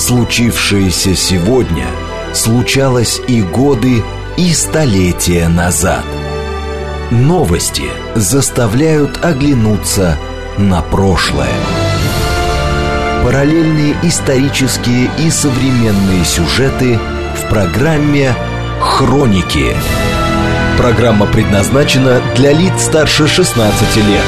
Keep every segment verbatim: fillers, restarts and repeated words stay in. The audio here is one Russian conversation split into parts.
Случившееся сегодня случалось и годы, и столетия назад. Новости заставляют оглянуться на прошлое. Параллельные исторические и современные сюжеты в программе «Хроники». Программа предназначена для лиц старше шестнадцати лет.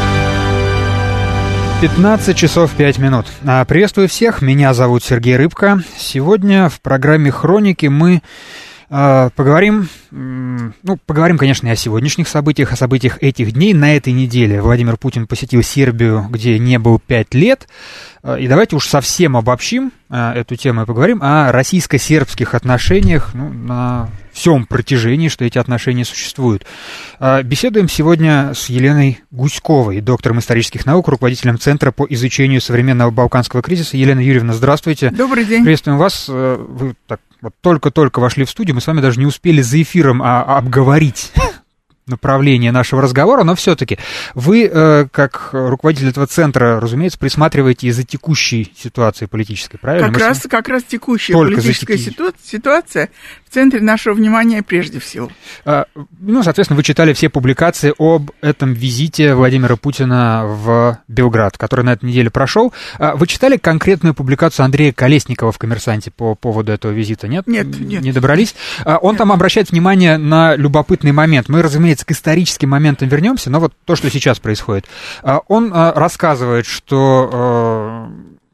пятнадцать часов пять минут. Приветствую всех, меня зовут Сергей Рыбко. Сегодня в программе «Хроники» мы э, поговорим, э, ну, поговорим, конечно, и о сегодняшних событиях, о событиях этих дней. На этой неделе Владимир Путин посетил Сербию, где не был пять лет. И давайте уж совсем обобщим э, эту тему и поговорим о российско-сербских отношениях, ну, на всем протяжении, что эти отношения существуют. Э, беседуем сегодня с Еленой Гуськовой, доктором исторических наук, руководителем Центра по изучению современного балканского кризиса. Елена Юрьевна, здравствуйте. Добрый день. Приветствуем вас. Вы так вот только-только вошли в студию, мы с вами даже не успели за эфиром а, а, обговорить направление нашего разговора, но все-таки вы, э, как руководитель этого центра, разумеется, присматриваете из-за текущей ситуации политической, правильно? Как, раз, как раз текущая политическая за... ситу... ситуация в центре нашего внимания прежде всего. А, ну, соответственно, вы читали все публикации об этом визите Владимира Путина в Белград, который на этой неделе прошел. А, вы читали конкретную публикацию Андрея Колесникова в «Коммерсанте» по поводу этого визита, нет? Нет, нет. Не добрались? А, он нет. Там обращает внимание на любопытный момент. Мы, разумеется, к историческим моментам вернемся, но вот то, что сейчас происходит. Он рассказывает, что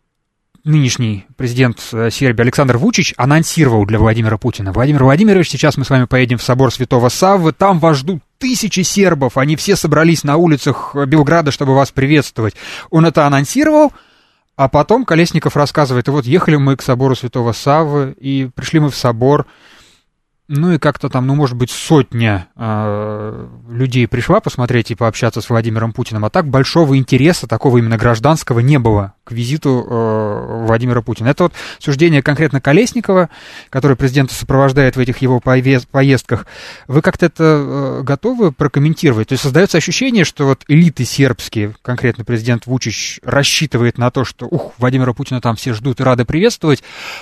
нынешний президент Сербии Александр Вучич анонсировал для Владимира Путина: Владимир Владимирович, сейчас мы с вами поедем в собор Святого Саввы, там вас ждут тысячи сербов, они все собрались на улицах Белграда, чтобы вас приветствовать. Он это анонсировал, а потом Колесников рассказывает: и вот ехали мы к собору Святого Саввы, и пришли мы в собор, ну и как-то там, ну, может быть, сотня э, людей пришла посмотреть и пообщаться с Владимиром Путиным, а так большого интереса, такого именно гражданского, не было к визиту э, Владимира Путина. Это вот суждение конкретно Колесникова, который президента сопровождает в этих его поездках. Вы как-то это э, готовы прокомментировать? То есть создается ощущение, что вот элиты сербские, конкретно президент Вучич, рассчитывает на то, что, ух, Владимира Путина там все ждут и рады приветствовать,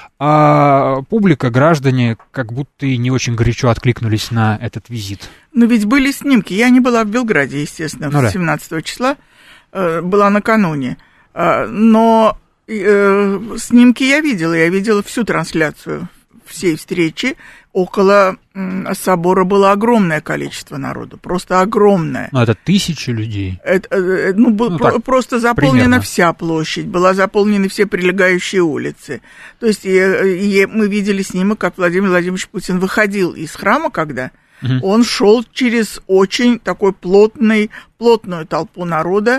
а публика, граждане, как будто и не очень горячо откликнулись на этот визит. Но ведь были снимки. Я не была в Белграде, естественно, ну, семнадцатого да. числа, э, была накануне. Э, но э, снимки я видела. Я видела всю трансляцию всей встречи. Около э, собора было огромное количество народу, просто огромное. Ну, это тысячи людей. Это, э, ну, ну, про- так, просто заполнена примерно вся площадь, была заполнены все прилегающие улицы. То есть э, э, мы видели снимок, как Владимир Владимирович Путин выходил из храма, когда угу. он шел через очень такой плотный, плотную толпу народа.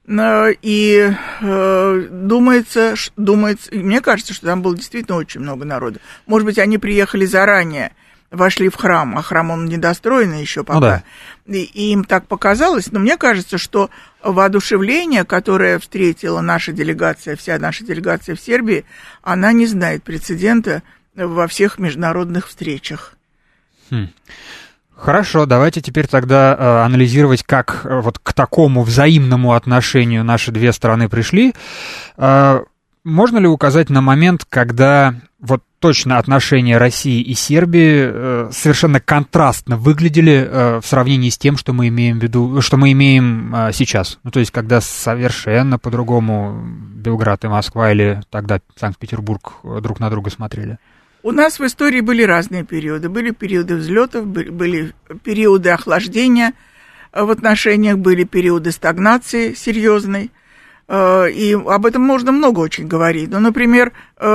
И э, думается, думается, мне кажется, что там было действительно очень много народа. Может быть, они приехали заранее, вошли в храм, а храм он недостроенный еще пока. Ну, да. и, и им так показалось. Но мне кажется, что воодушевление, которое встретила наша делегация, вся наша делегация в Сербии, она не знает прецедента во всех международных встречах. Хм. Хорошо, давайте теперь тогда э, анализировать, как э, вот к такому взаимному отношению наши две страны пришли. Э, можно ли указать на момент, когда вот точно отношения России и Сербии э, совершенно контрастно выглядели э, в сравнении с тем, что мы имеем в виду, что мы имеем э, сейчас? Ну, то есть, когда совершенно по-другому Белград и Москва или тогда Санкт-Петербург друг на друга смотрели? У нас в истории были разные периоды. Были периоды взлетов, были периоды охлаждения в отношениях, были периоды стагнации серьезной. И об этом можно много очень говорить. Ну, например,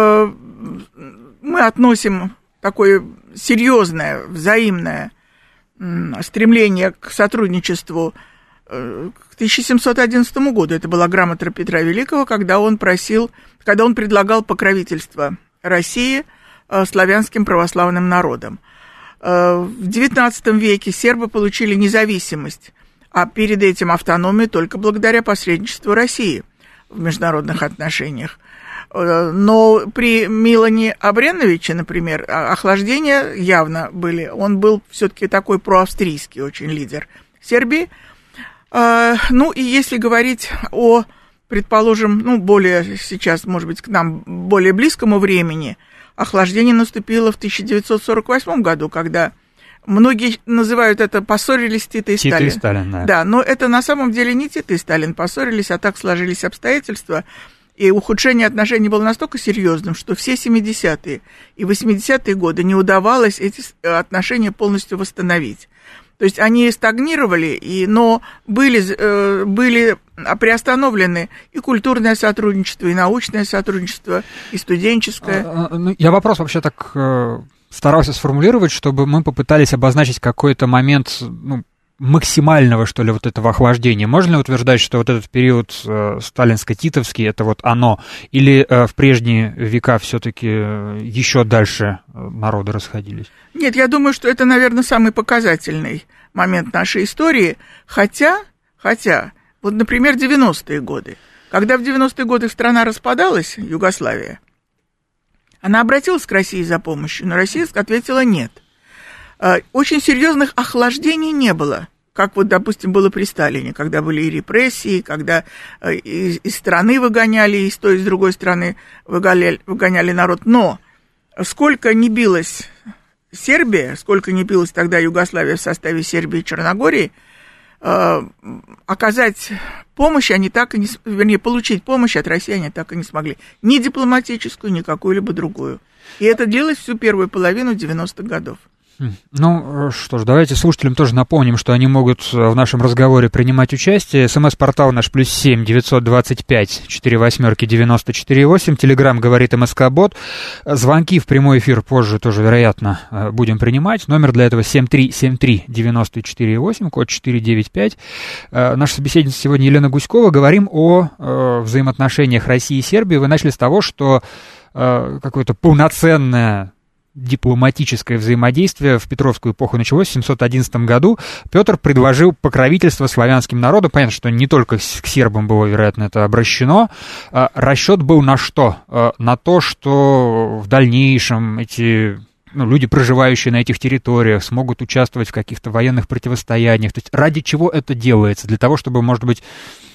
мы относим такое серьезное, взаимное стремление к сотрудничеству к тысяча семьсот одиннадцатому году. Это была грамота Петра Великого, когда он просил, когда он предлагал покровительство России славянским православным народам. В девятнадцатом веке сербы получили независимость, а перед этим автономию только благодаря посредничеству России в международных отношениях. Но при Милане Абреновиче, например, охлаждения явно были. Он был все-таки такой проавстрийский очень лидер Сербии. Ну и если говорить о предположим, ну, более сейчас, может быть, к нам более близкому времени, охлаждение наступило в тысяча девятьсот сорок восьмом году, когда многие называют это «поссорились Тита и Сталин». Тита и Сталин, да. Да, но это на самом деле не Тита и Сталин поссорились, а так сложились обстоятельства, и ухудшение отношений было настолько серьезным, что все семидесятые и восьмидесятые годы не удавалось эти отношения полностью восстановить. То есть они стагнировали, и, но были, были приостановлены и культурное сотрудничество, и научное сотрудничество, и студенческое. Я вопрос вообще так старался сформулировать, чтобы мы попытались обозначить какой-то момент, ну, максимального, что ли, вот этого охлаждения. Можно ли утверждать, что вот этот период э, сталинско-титовский, это вот оно, или э, в прежние века все-таки э, еще дальше э, народы расходились? Нет, я думаю, что это, наверное, самый показательный момент нашей истории, хотя, хотя, вот, например, девяностые годы. Когда в девяностые годы страна распадалась, Югославия, она обратилась к России за помощью, но Россия ответила нет. Очень серьезных охлаждений не было, как вот, допустим, было при Сталине, когда были и репрессии, когда из, из страны выгоняли, и с той, и с другой стороны выгоняли, выгоняли народ. Но сколько ни билась Сербия, сколько ни билась тогда Югославия в составе Сербии и Черногории, оказать помощь они так и не, вернее, получить помощь от России они так и не смогли. Ни дипломатическую, ни какую-либо другую. И это длилось всю первую половину девяностых годов. Ну, что ж, давайте слушателям тоже напомним, что они могут в нашем разговоре принимать участие. СМС-портал наш плюс семь девятьсот двадцать пять четыре восьмерки девяносто четыре восемь. Телеграм говорит МСК-бот. Звонки в прямой эфир позже тоже, вероятно, будем принимать. Номер для этого семь три семь три девяносто четыре восемь, код четыре девять пять. Наша собеседница сегодня Елена Гуськова. Говорим о взаимоотношениях России и Сербии. Вы начали с того, что какое-то полноценное дипломатическое взаимодействие в Петровскую эпоху началось в семьсот одиннадцатом году. Петр предложил покровительство славянским народам. Понятно, что не только к сербам было, вероятно, это обращено. Расчет был на что? На то, что в дальнейшем эти, ну, люди, проживающие на этих территориях, смогут участвовать в каких-то военных противостояниях. То есть ради чего это делается? Для того, чтобы, может быть,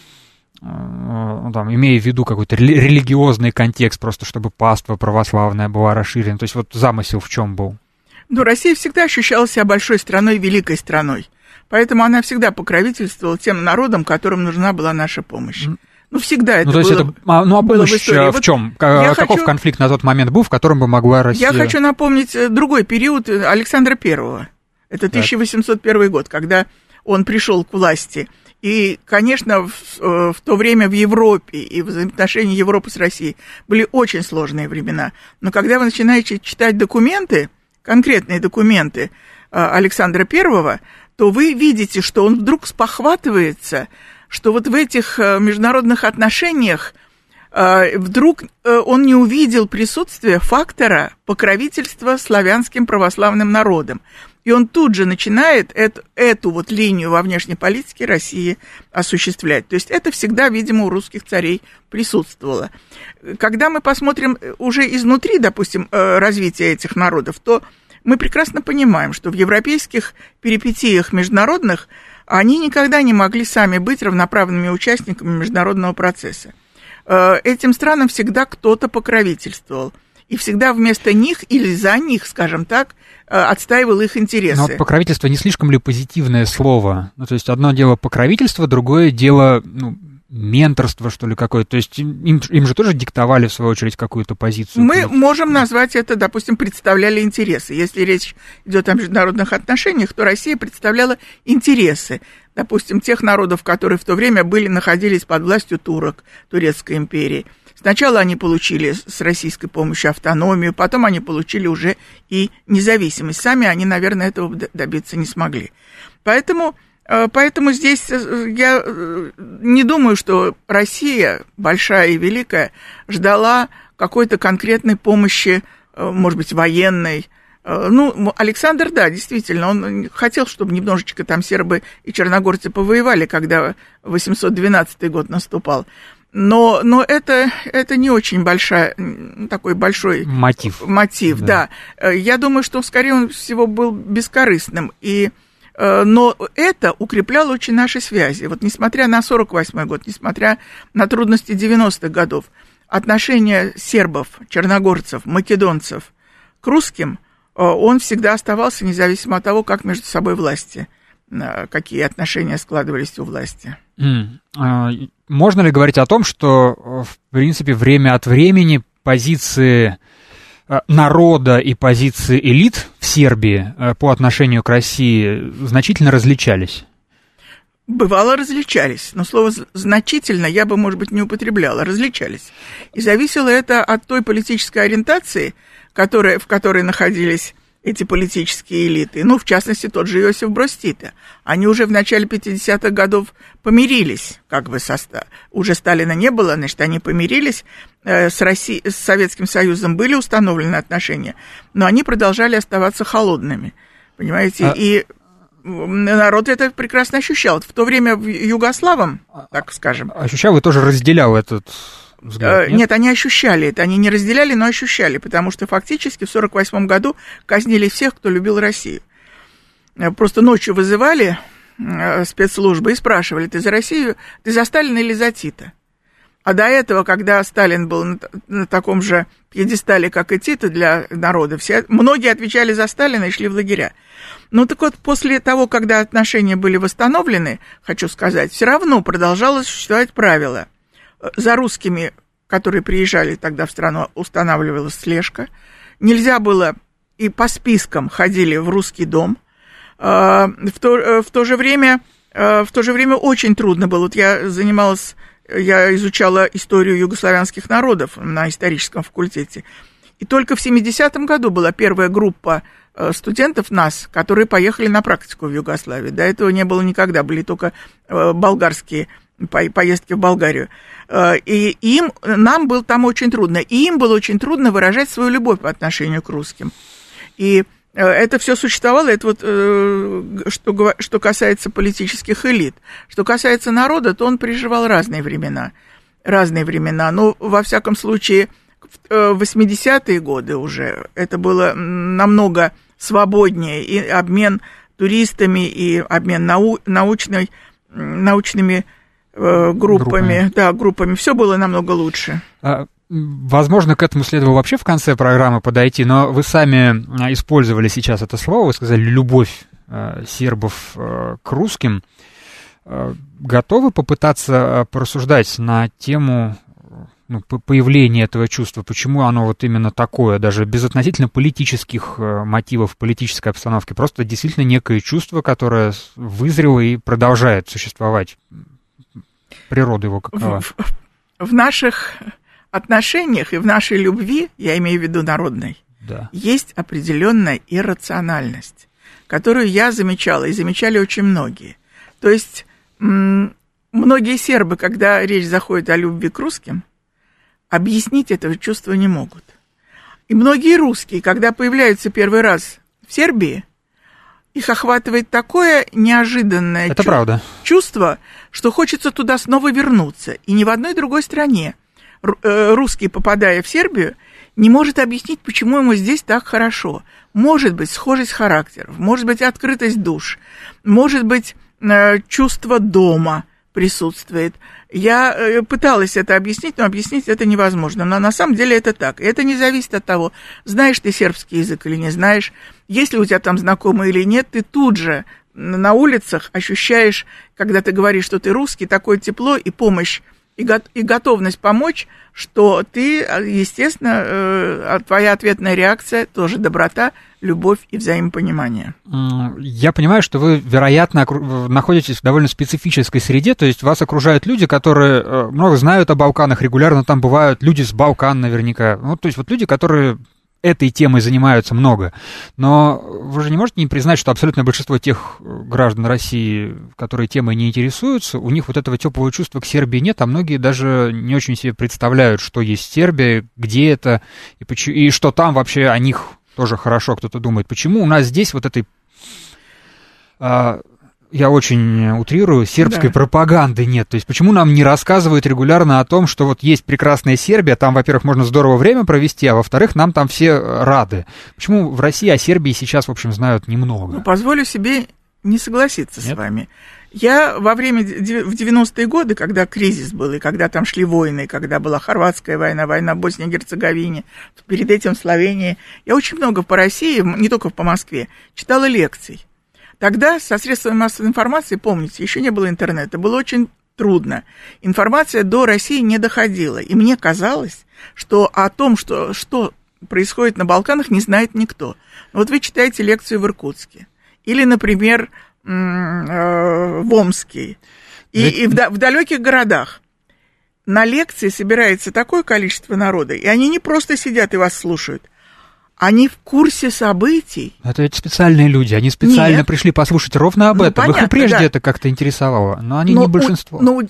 там, имея в виду какой-то религиозный контекст, просто чтобы паства православная была расширена. То есть вот замысел в чем был? Ну, Россия всегда ощущала себя большой страной, великой страной. Поэтому она всегда покровительствовала тем народам, которым нужна была наша помощь. Ну, всегда это ну, то есть было, это, ну, а помощь в, в вот чем? Каков хочу, конфликт на тот момент был, в котором бы могла Россия... Я хочу напомнить другой период Александра Первого. Это тысяча восемьсот первый год, когда он пришел к власти. И, конечно, в, в то время в Европе и взаимоотношения Европы с Россией были очень сложные времена. Но когда вы начинаете читать документы, конкретные документы Александра Первого, то вы видите, что он вдруг спохватывается, что вот в этих международных отношениях вдруг он не увидел присутствия фактора покровительства славянским православным народам. И он тут же начинает эту, эту вот линию во внешней политике России осуществлять. То есть это всегда, видимо, у русских царей присутствовало. Когда мы посмотрим уже изнутри, допустим, развитие этих народов, то мы прекрасно понимаем, что в европейских перипетиях международных они никогда не могли сами быть равноправными участниками международного процесса. Этим странам всегда кто-то покровительствовал. И всегда вместо них или за них, скажем так, отстаивал их интересы. Но вот покровительство не слишком ли позитивное слово? Ну, то есть одно дело покровительство, другое дело, ну, менторство, что ли, какое-то. То есть им, им же тоже диктовали, в свою очередь, какую-то позицию. Мы можем назвать это, допустим, представляли интересы. Если речь идет о международных отношениях, то Россия представляла интересы, допустим, тех народов, которые в то время были, находились под властью турок, Турецкой империи. Сначала они получили с российской помощью автономию, потом они получили уже и независимость. Сами они, наверное, этого добиться не смогли. Поэтому, поэтому здесь я не думаю, что Россия, большая и великая, ждала какой-то конкретной помощи, может быть, военной. Ну, Александр, да, действительно, он хотел, чтобы немножечко там сербы и черногорцы повоевали, когда восемьсот двенадцатый год наступал. Но, но это, это не очень большая, такой большой мотив. мотив, да. да. Я думаю, что скорее он всего был бескорыстным. И Но это укрепляло очень наши связи. Вот несмотря на сорок восьмой год, несмотря на трудности девяностых годов, отношение сербов, черногорцев, македонцев к русским, он всегда оставался, независимо от того, как между собой власти, какие отношения складывались у власти. Mm. Можно ли говорить о том, что, в принципе, время от времени позиции народа и позиции элит в Сербии по отношению к России значительно различались? Бывало, различались, но слово «значительно» я бы, может быть, не употребляла, различались. И зависело это от той политической ориентации, которая, в которой находились эти политические элиты. Ну, в частности, тот же Иосиф Брос Тито. Они уже в начале пятидесятых годов помирились, как бы со... Уже Сталина не было, значит, они помирились. С, Россией, с Советским Союзом были установлены отношения, но они продолжали оставаться холодными, понимаете? А... И народ это прекрасно ощущал. В то время в Югославом, так скажем... Ощущал и тоже разделял этот... Взгляд, нет? Нет, они ощущали это, они не разделяли, но ощущали, потому что фактически в сорок восьмом году казнили всех, кто любил Россию. Просто ночью вызывали спецслужбы и спрашивали: ты за Россию, ты за Сталина или за Тита? А до этого, когда Сталин был на, на таком же пьедестале, как и Тита для народа, все, многие отвечали за Сталина и шли в лагеря. Ну так вот, после того, когда отношения были восстановлены, хочу сказать, все равно продолжало существовать правило. За русскими, которые приезжали тогда в страну, устанавливалась слежка. Нельзя было, и по спискам ходили в русский дом. В то, в то же время, в то же время очень трудно было. Вот я занималась, я изучала историю югославянских народов на историческом факультете. И только в семидесятом году была первая группа студентов нас, которые поехали на практику в Югославию. До этого не было никогда, были только болгарские поездки в Болгарию. И им, нам было там очень трудно. И им было очень трудно выражать свою любовь по отношению к русским. И это все существовало, это вот что, что касается политических элит. Что касается народа, то он переживал разные времена. Разные времена. Но, во всяком случае, в восьмидесятые годы уже это было намного свободнее. И обмен туристами, и обмен нау, научной, научными группами, группами. Да, группами. Все было намного лучше. А, возможно, к этому следовало вообще в конце программы подойти, но вы сами использовали сейчас это слово, вы сказали «любовь э, сербов э, к русским». Э, готовы попытаться порассуждать на тему ну, появления этого чувства, почему оно вот именно такое, даже без относительно политических э, мотивов, политической обстановки, просто действительно некое чувство, которое вызрело и продолжает существовать? Природа его какова? В, в наших отношениях и в нашей любви, я имею в виду народной, да, есть определенная иррациональность, которую я замечала, и замечали очень многие. То есть м- многие сербы, когда речь заходит о любви к русским, объяснить этого чувства не могут. И многие русские, когда появляются первый раз в Сербии, их охватывает такое неожиданное Это чу- правда. чувство, что хочется туда снова вернуться. И ни в одной другой стране русский, попадая в Сербию, не может объяснить, почему ему здесь так хорошо. Может быть, схожесть характеров, может быть, открытость душ, может быть, чувство дома присутствует. Я пыталась это объяснить, но объяснить это невозможно. Но на самом деле это так. И это не зависит от того, знаешь ты сербский язык или не знаешь, есть ли у тебя там знакомые или нет, ты тут же на улицах ощущаешь, когда ты говоришь, что ты русский, такое тепло и помощь, и, го- и готовность помочь, что ты, естественно, э, твоя ответная реакция тоже доброта, любовь и взаимопонимание. Я понимаю, что вы, вероятно, находитесь в довольно специфической среде, то есть вас окружают люди, которые много знают о Балканах, регулярно там бывают, люди с Балкан наверняка, ну, то есть вот люди, которые этой темой занимаются много, но вы же не можете не признать, что абсолютное большинство тех граждан России, которые темой не интересуются, у них вот этого теплого чувства к Сербии нет, а многие даже не очень себе представляют, что есть Сербия, где это, и, почему, и что там вообще о них тоже хорошо кто-то думает. Почему у нас здесь вот этой, а, я очень утрирую, сербской да. пропаганды нет? То есть почему нам не рассказывают регулярно о том, что вот есть прекрасная Сербия, там, во-первых, можно здорово время провести, а во-вторых, нам там все рады? Почему в России о Сербии сейчас, в общем, знают немного? Ну, позволю себе не согласиться Нет? с вами. Я во время, в девяностые годы, когда кризис был, и когда там шли войны, когда была Хорватская война, война в Боснии и Герцеговине, перед этим в Словении, я очень много по России, не только по Москве, читала лекций. Тогда со средствами массовой информации, помните, еще не было интернета, было очень трудно. Информация до России не доходила. И мне казалось, что о том, что, что происходит на Балканах, не знает никто. Вот вы читаете лекцию в Иркутске. Или, например, в Омске. И, и в, в далеких городах. На лекции собирается такое количество народа, и они не просто сидят и вас слушают. Они в курсе событий. Это ведь специальные люди, они специально Нет. пришли послушать ровно об Ну, этом. понятно, Их и прежде да. это как-то интересовало, но они но не большинство. У, но,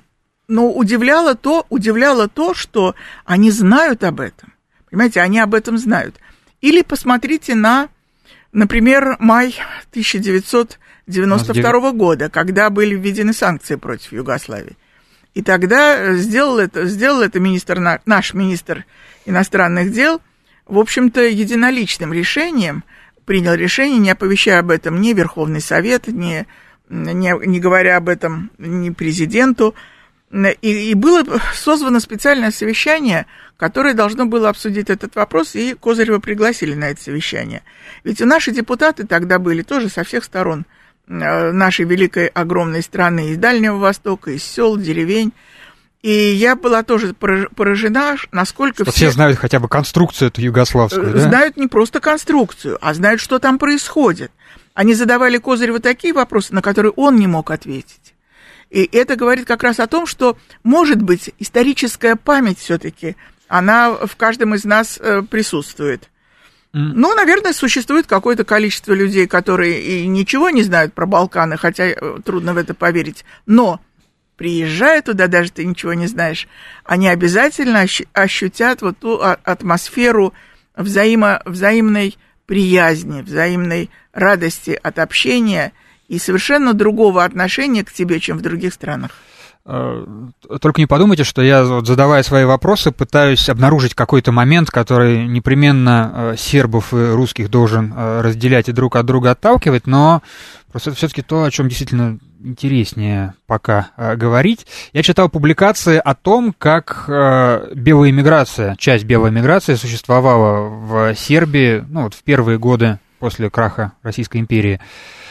но удивляло то, удивляло то, что они знают об этом. Понимаете, они об этом знают. Или посмотрите на, например, май тысяча девятьсот девяносто второго года, когда были введены санкции против Югославии. И тогда сделал это, сделал это министр, наш министр иностранных дел, в общем-то, единоличным решением, принял решение, не оповещая об этом ни Верховный Совет, ни, не, не говоря об этом ни президенту. И, и было созвано специальное совещание, которое должно было обсудить этот вопрос, и Козырева пригласили на это совещание. Ведь наши депутаты тогда были тоже со всех сторон нашей великой, огромной страны, из Дальнего Востока, из сел, деревень. И я была тоже поражена, насколько что все... Все знают хотя бы конструкцию эту югославскую, да? Знают не просто конструкцию, а знают, что там происходит. Они задавали Козыреву такие вопросы, на которые он не мог ответить. И это говорит как раз о том, что, может быть, историческая память все-таки, она в каждом из нас присутствует. Ну, наверное, существует какое-то количество людей, которые и ничего не знают про Балканы, хотя трудно в это поверить, но, приезжая туда, даже ты ничего не знаешь, они обязательно ощутят вот ту атмосферу взаимо, взаимной приязни, взаимной радости от общения и совершенно другого отношения к тебе, чем в других странах. Только не подумайте, что я, вот, задавая свои вопросы, пытаюсь обнаружить какой-то момент, который непременно сербов и русских должен разделять и друг от друга отталкивать, но просто это все-таки то, о чем действительно интереснее пока говорить. Я читал публикации о том, как белая эмиграция, часть белой эмиграции существовала в Сербии, ну, вот в первые годы после краха Российской империи.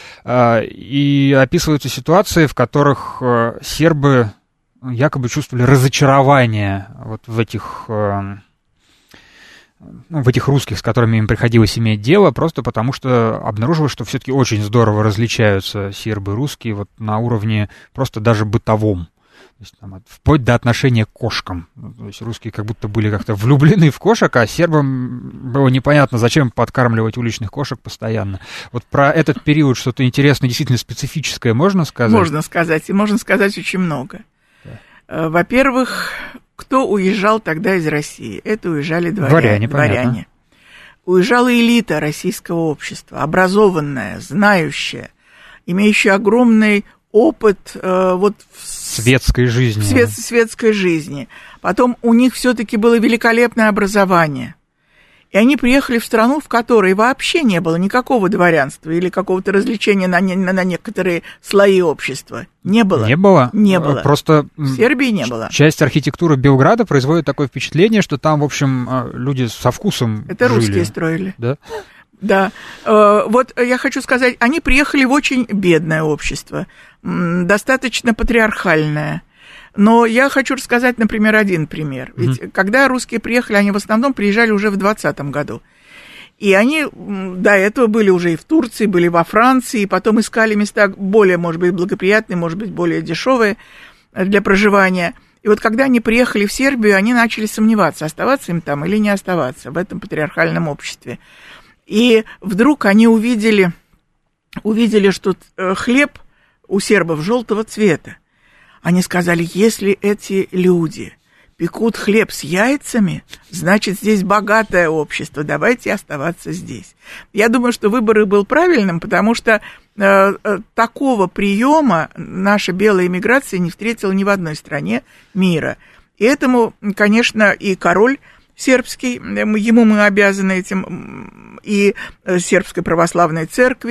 И описываются ситуации, в которых сербы якобы чувствовали разочарование вот в этих, ну, в этих русских, с которыми им приходилось иметь дело, просто потому что обнаруживали, что все-таки очень здорово различаются сербы и русские вот на уровне просто даже бытовом. То есть, там, вплоть до отношения к кошкам. То есть русские как будто были как-то влюблены в кошек, а сербам было непонятно, зачем подкармливать уличных кошек постоянно. Вот про этот период что-то интересное, действительно специфическое можно сказать? Можно сказать, и можно сказать очень много. Да. Во-первых, кто уезжал тогда из России? Это уезжали дворяне. Дворяне, дворяне. Уезжала элита российского общества, образованная, знающая, имеющая огромный опыт э, вот в светской жизни. В свет, светской жизни. Потом у них все-таки было великолепное образование. И они приехали в страну, в которой вообще не было никакого дворянства или какого-то развлечения на, на, на некоторые слои общества. Не было. Не было? Не было. Просто в Сербии не было. Часть архитектуры Белграда производит такое впечатление, что там, в общем, люди со вкусом Это жили. Русские строили. Да? Да, вот я хочу сказать, они приехали в очень бедное общество, достаточно патриархальное. Но я хочу рассказать, например, один пример. Ведь mm-hmm. когда русские приехали, они в основном приезжали уже в двадцатом году. И они до этого были уже и в Турции, были во Франции, и потом искали места более, может быть, благоприятные, может быть, более дешевые для проживания. И вот когда они приехали в Сербию, они начали сомневаться, оставаться им там или не оставаться в этом патриархальном обществе. И вдруг они увидели, увидели, что хлеб у сербов желтого цвета. Они сказали, если эти люди пекут хлеб с яйцами, значит, здесь богатое общество, давайте оставаться здесь. Я думаю, что выбор их был правильным, потому что э, такого приема наша белая эмиграция не встретила ни в одной стране мира. И этому, конечно, и король сербский, ему мы обязаны этим, и сербской православной церкви,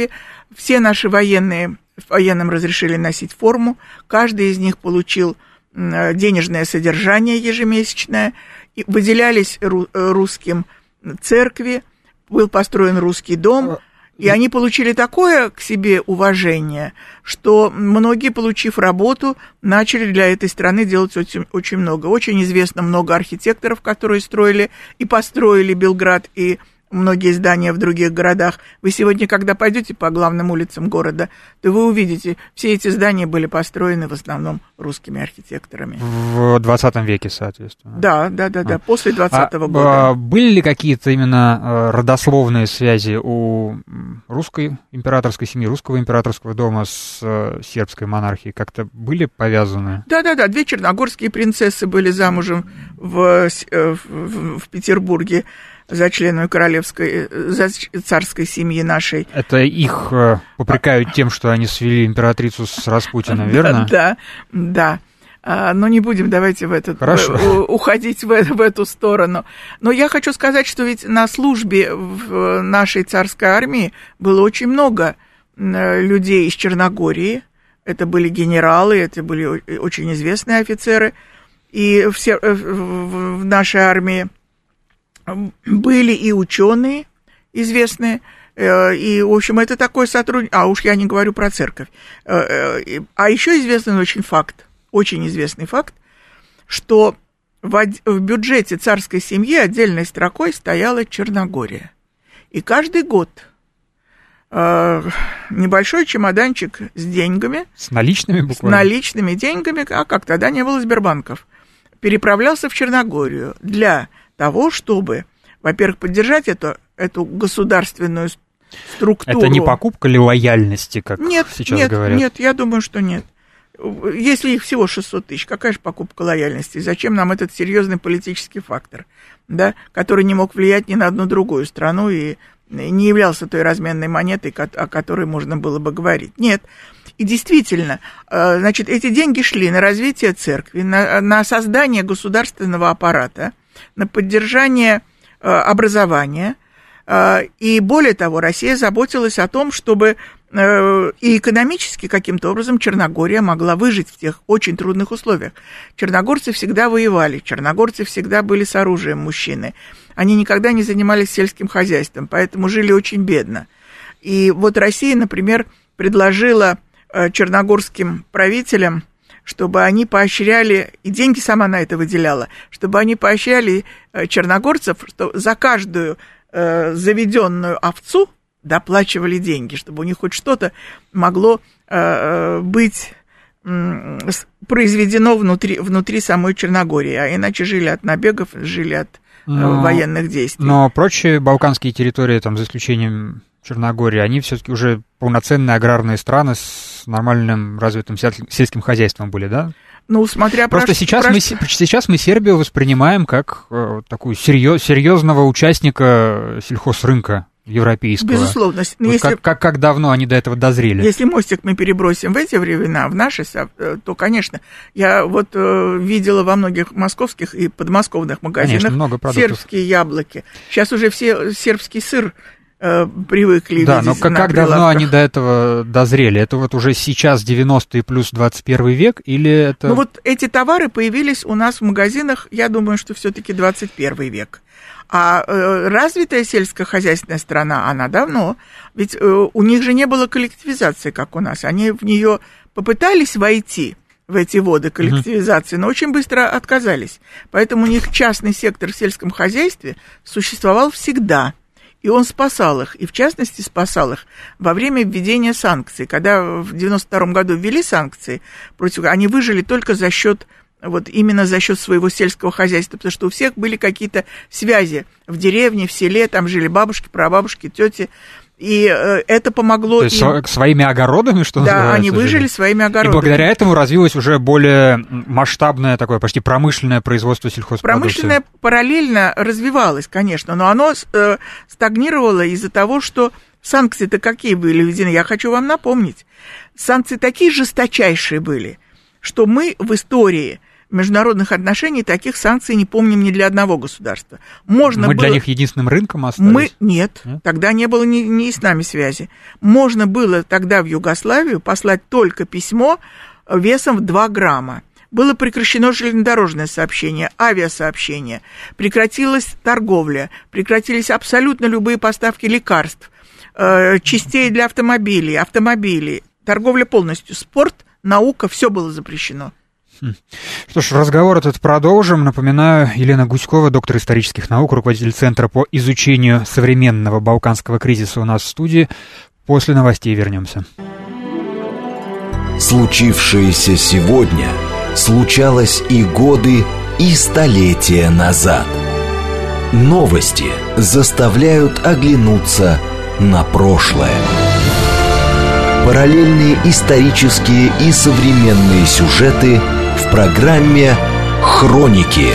Все наши военные, военным разрешили носить форму, каждый из них получил денежное содержание ежемесячное, и выделялись русским церкви, был построен русский дом, и они получили такое к себе уважение, что многие, получив работу, начали для этой страны делать очень, очень много. Очень известно много архитекторов, которые строили и построили Белград и многие здания в других городах. Вы сегодня, когда пойдете по главным улицам города, то вы увидите, все эти здания были построены в основном русскими архитекторами. В двадцатом веке, соответственно. Да, да, да, да, а. после двадцатого а, года. А, были ли какие-то именно родословные связи у русской императорской семьи, русского императорского дома с сербской монархией? Как-то были повязаны? Да, да, да. Две черногорские принцессы были замужем в, в, в Петербурге за членами королевской, за царской семьи нашей. Это их э, попрекают тем, что они свели императрицу с Распутиным, верно? Да, да. А, но не будем, давайте в этот, в, уходить в, в эту сторону. Но я хочу сказать, что ведь на службе в нашей царской армии было очень много людей из Черногории. Это были генералы, это были очень известные офицеры. И все, в нашей армии были и ученые известные, и, в общем, это такой сотрудник, а уж я не говорю про церковь. А еще известный очень факт, очень известный факт, что в, в бюджете царской семьи отдельной строкой стояла Черногория. И каждый год небольшой чемоданчик с деньгами, с наличными буквально, с наличными деньгами, а как тогда не было Сбербанков, переправлялся в Черногорию для того, чтобы, во-первых, поддержать эту, эту государственную структуру. Это не покупка ли лояльности, как нет, сейчас нет, говорят? Нет, я думаю, что нет. Если их всего шестьсот тысяч, какая же покупка лояльности? Зачем нам этот серьезный политический фактор, да, который не мог влиять ни на одну другую страну и не являлся той разменной монетой, о которой можно было бы говорить? Нет. И действительно, значит, эти деньги шли на развитие церкви, на, на создание государственного аппарата, на поддержание образования. И более того, Россия заботилась о том, чтобы и экономически каким-то образом Черногория могла выжить в тех очень трудных условиях. Черногорцы всегда воевали, черногорцы всегда были с оружием мужчины. Они никогда не занимались сельским хозяйством, поэтому жили очень бедно. И вот Россия, например, предложила черногорским правителям, чтобы они поощряли, и деньги сама на это выделяла, чтобы они поощряли черногорцев, что за каждую э, заведенную овцу доплачивали деньги, чтобы у них хоть что-то могло э, быть э, произведено внутри, внутри самой Черногории, а иначе жили от набегов, жили от э, но, военных действий. Но прочие балканские территории, там, за исключением Черногории, они все-таки уже полноценные аграрные страны с нормальным развитым сельским хозяйством были, да? Ну, смотря Просто про... сейчас, про... Мы, сейчас мы Сербию воспринимаем как э, такую серьез, серьезного участника сельхозрынка европейского. Безусловно. Вот если... как, как, как давно они до этого дозрели? Если мостик мы перебросим в эти времена, в наши, то, конечно, я вот э, видела во многих московских и подмосковных магазинах конечно, много сербские яблоки. Сейчас уже все сербский сыр привыкли да, видеть. Да, но как, как давно они до этого дозрели? Это вот уже сейчас девяностые плюс двадцать первый век или это... Ну вот эти товары появились у нас в магазинах, я думаю, что все-таки двадцать первый век. А э, развитая сельскохозяйственная страна, она давно, ведь э, у них же не было коллективизации, как у нас. Они в нее попытались войти, в эти воды коллективизации, но очень быстро отказались. Поэтому у них частный сектор в сельском хозяйстве существовал всегда. И он спасал их, и в частности спасал их во время введения санкций. Когда в девяносто втором году ввели санкции против, они выжили только за счет, вот именно за счет своего сельского хозяйства, потому что у всех были какие-то связи в деревне, в селе, там жили бабушки, прабабушки, тети. И э, это помогло. То есть им... своими огородами, что да, называется? Да, они выжили жили. Своими огородами. И благодаря этому развилось уже более масштабное такое, почти промышленное производство сельхозпродукции. Промышленное параллельно развивалось, конечно, но оно э, стагнировало из-за того, что санкции-то какие были введены. Я хочу вам напомнить. Санкции такие жесточайшие были, что мы в истории международных отношений таких санкций не помним ни для одного государства. Можно Мы было... для них единственным рынком остались? Мы... Нет, Нет, тогда не было ни, ни с нами связи. Можно было тогда в Югославию послать только письмо весом в два грамма. Было прекращено железнодорожное сообщение, авиасообщение, прекратилась торговля, прекратились абсолютно любые поставки лекарств, э, частей для автомобилей, автомобилей, торговля полностью, спорт, наука, все было запрещено. Что ж, разговор этот продолжим. Напоминаю, Елена Гуськова, доктор исторических наук, руководитель Центра по изучению современного балканского кризиса у нас в студии. После новостей вернемся. Случившееся сегодня случалось и годы, и столетия назад. Новости заставляют оглянуться на прошлое. Параллельные исторические и современные сюжеты в программе «Хроники».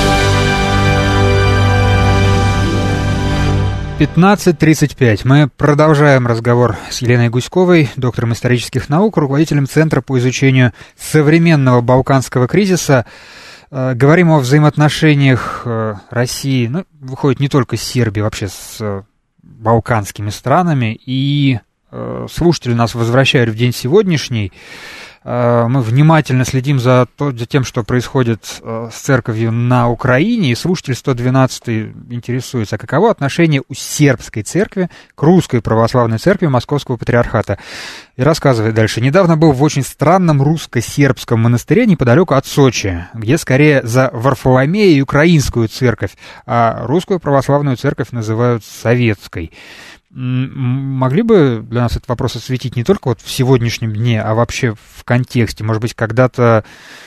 пятнадцать тридцать пять. Мы продолжаем разговор с Еленой Гуськовой, доктором исторических наук, руководителем Центра по изучению современного балканского кризиса. Говорим о взаимоотношениях России, ну, выходит, не только с Сербией, вообще с балканскими странами. И слушатели нас возвращают в день сегодняшний. Мы внимательно следим за, то, за тем, что происходит с церковью на Украине, и слушатель сто двенадцатый интересуется, каково отношение у сербской церкви к русской православной церкви Московского патриархата. И рассказывает дальше. Недавно был в очень странном русско-сербском монастыре неподалеку от Сочи, где скорее за Варфоломея и украинскую церковь, а русскую православную церковь называют советской. Могли бы для нас этот вопрос осветить не только вот в сегодняшнем дне, а вообще в контексте? Может быть, когда-то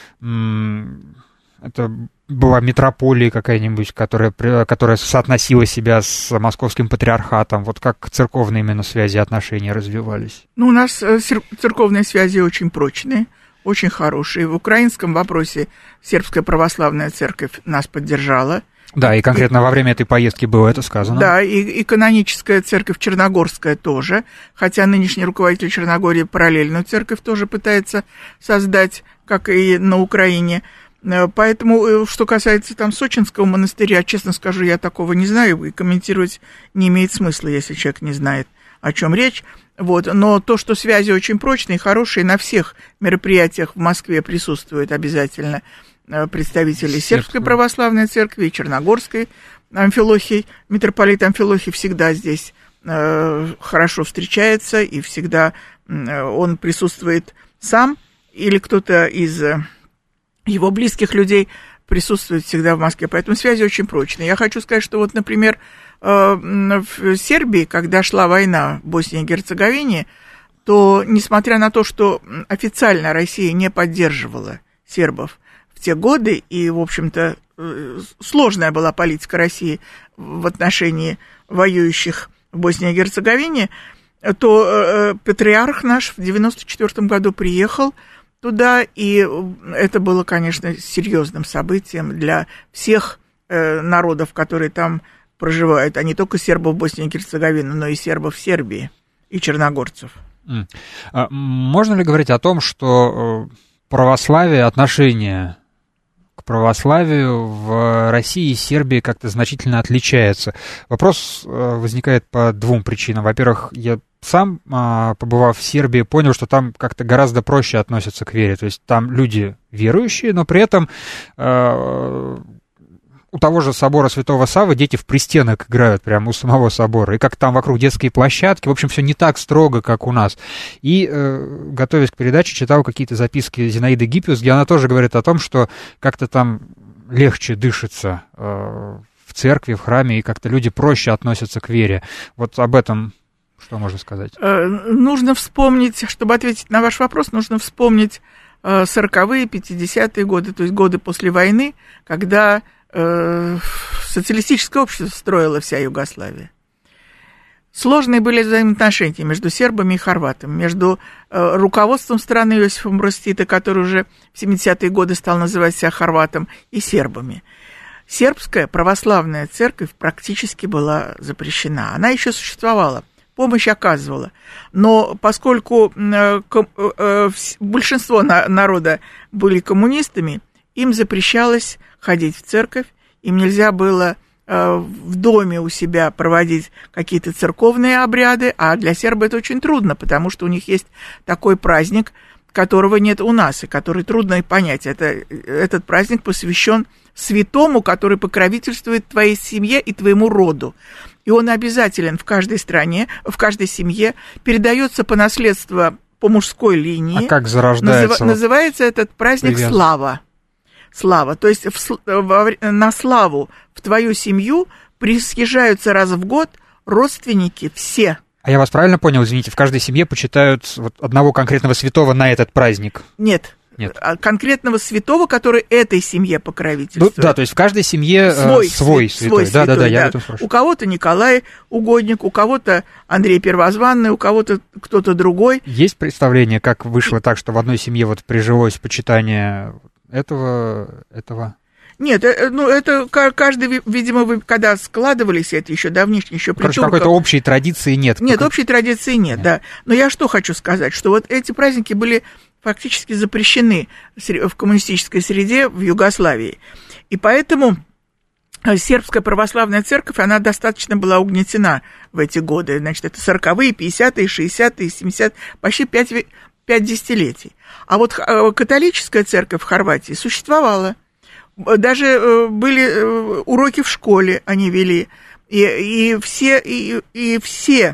м- это была митрополия какая-нибудь, которая, которая соотносила себя с московским патриархатом. Вот как церковные именно связи и отношения развивались? Ну, у нас церковные связи очень прочные, очень хорошие. В украинском вопросе Сербская православная церковь нас поддержала. Да, и конкретно и, во время этой поездки было это сказано. Да, и, и каноническая церковь Черногорская тоже, хотя нынешний руководитель Черногории параллельную церковь тоже пытается создать, как и на Украине. Поэтому, что касается там Сочинского монастыря, честно скажу, я такого не знаю, и комментировать не имеет смысла, если человек не знает, о чем речь. Вот. Но то, что связи очень прочные, хорошие, на всех мероприятиях в Москве присутствуют обязательно представители Сербской православной церкви и Черногорской. Амфилохий, митрополит Амфилохий всегда здесь э, хорошо встречается, и всегда э, он присутствует сам, или кто-то из э, его близких людей присутствует всегда в Москве, поэтому связи очень прочные. Я хочу сказать, что вот, например, э, в Сербии, когда шла война в Боснии и Герцеговине, то, несмотря на то, что официально Россия не поддерживала сербов в те годы, и, в общем-то, сложная была политика России в отношении воюющих в Боснии и Герцеговине, то э, патриарх наш в девяносто четвёртом году приехал туда, и это было, конечно, серьезным событием для всех э, народов, которые там проживают, а не только сербов в Боснии и Герцеговине, но и сербов в Сербии и черногорцев. Можно ли говорить о том, что православие, отношение к православию в России и Сербии как-то значительно отличается? Вопрос возникает по двум причинам. Во-первых, я сам, побывав в Сербии, понял, что там как-то гораздо проще относятся к вере. То есть там люди верующие, но при этом у того же собора Святого Саввы дети в пристенок играют прямо у самого собора. И как там вокруг детские площадки. В общем, все не так строго, как у нас. И, э, готовясь к передаче, читал какие-то записки Зинаиды Гиппиус, где она тоже говорит о том, что как-то там легче дышится э, в церкви, в храме, и как-то люди проще относятся к вере. Вот об этом что можно сказать? Э, нужно вспомнить, чтобы ответить на ваш вопрос, нужно вспомнить э, сороковые, пятидесятые годы, то есть годы после войны, когда социалистическое общество строила вся Югославия. Сложные были взаимоотношения между сербами и хорватами, между э, руководством страны Иосифом Брос Тита, который уже в семидесятые годы стал называть себя хорватом, и сербами. Сербская православная церковь практически была запрещена. Она еще существовала, помощь оказывала. Но поскольку э, э, э, большинство на, народа были коммунистами, им запрещалось ходить в церковь, им нельзя было в доме у себя проводить какие-то церковные обряды, а для серба это очень трудно, потому что у них есть такой праздник, которого нет у нас, и который трудно понять. Это, этот праздник посвящен святому, который покровительствует твоей семье и твоему роду. И он обязателен в каждой стране, в каждой семье, передается по наследству по мужской линии. А как зарождается? Назыв, называется этот праздник привет. Слава. Слава. То есть в, в, на славу в твою семью съезжаются раз в год родственники все. А я вас правильно понял, извините, в каждой семье почитают вот одного конкретного святого на этот праздник? Нет. Нет. Конкретного святого, который этой семье покровительствует. Ну, да, то есть в каждой семье свой, свой святой. Свой да, святой, да, да, я да. об этом спрашиваю. У кого-то Николай Угодник, у кого-то Андрей Первозванный, у кого-то кто-то другой. Есть представление, как вышло так, что в одной семье вот прижилось почитание этого, этого? Нет, ну это каждый, видимо, вы когда складывались, это еще давнишний, еще при Короче, какой-то общей традиции нет. Нет, общей традиции нет, нет, да. Но я что хочу сказать, что вот эти праздники были фактически запрещены в коммунистической среде в Югославии. И поэтому сербская православная церковь, она достаточно была угнетена в эти годы. Значит, это сороковые, пятидесятые, шестидесятые, семидесятые, почти пять, пять десятилетий. А вот католическая церковь в Хорватии существовала. Даже были уроки в школе, они вели. И, и, все, и, и все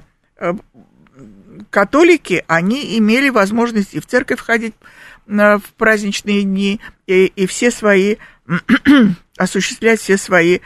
католики, они имели возможность и в церковь ходить в праздничные дни, и, и все свои, осуществлять все свои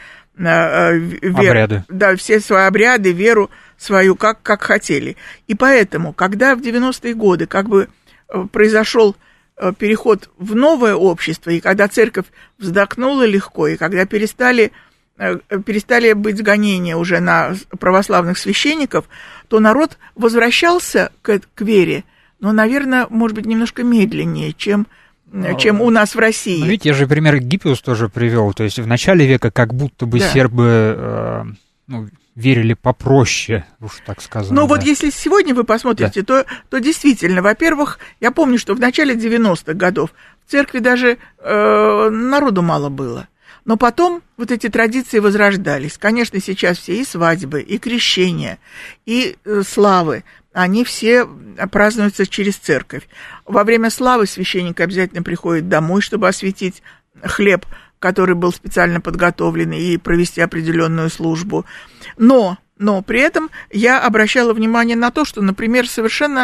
вер, обряды. Да, все свои обряды, веру свою, как, как хотели. И поэтому, когда в девяностые годы как бы произошел переход в новое общество, и когда церковь вздохнула легко, и когда перестали, перестали быть гонения уже на православных священников, то народ возвращался к, к вере, но, наверное, может быть, немножко медленнее, чем, но, чем у нас в России. Ну, видите, я же пример Гиппиус тоже привел. То есть в начале века как будто бы да. сербы э, ну, верили попроще, уж так сказано. Ну, да. вот если сегодня вы посмотрите, да. то, то действительно, во-первых, я помню, что в начале девяностых годов в церкви даже э, народу мало было. Но потом вот эти традиции возрождались. Конечно, сейчас все и свадьбы, и крещения, и э, славы, они все празднуются через церковь. Во время славы священник обязательно приходит домой, чтобы осветить хлеб, который был специально подготовлен, и провести определенную службу. Но, но при этом я обращала внимание на то, что, например, совершенно